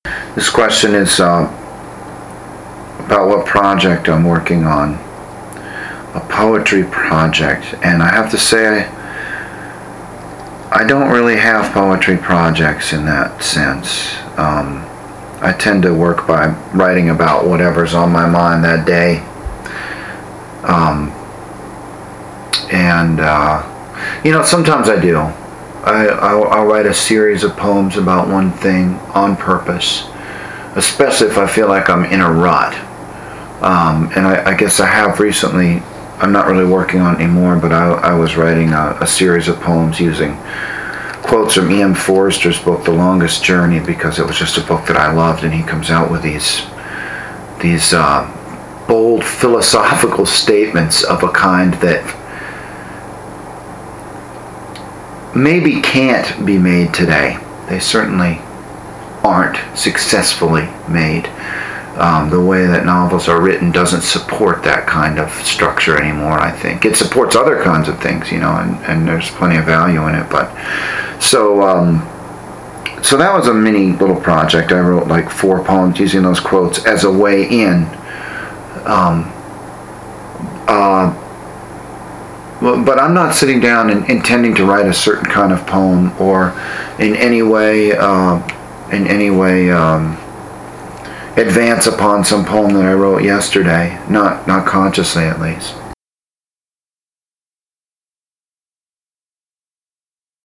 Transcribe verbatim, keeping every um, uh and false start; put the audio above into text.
This question is uh, about what project I'm working on. A poetry project, and I have to say I, I don't really have poetry projects in that sense. Um, I tend to work by writing about whatever's on my mind that day. Um, and, uh, you know, sometimes I do. I, I'll, I'll write a series of poems about one thing on purpose, especially if I feel like I'm in a rut. Um, and I, I guess I have recently. I'm not really working on it anymore, but I, I was writing a, a series of poems using quotes from E M Forster's book, The Longest Journey, because it was just a book that I loved, and he comes out with these these uh, bold philosophical statements of a kind that maybe can't be made today. They certainly aren't successfully made. Um, the way that novels are written doesn't support that kind of structure anymore, I think. It supports other kinds of things, you know, and, and there's plenty of value in it. But so um, so that was a mini little project. I wrote like four poems using those quotes as a way in. Um, uh, but I'm not sitting down and intending to write a certain kind of poem or in any way, uh, in any way, um, advance upon some poem that I wrote yesterday, not not consciously at least.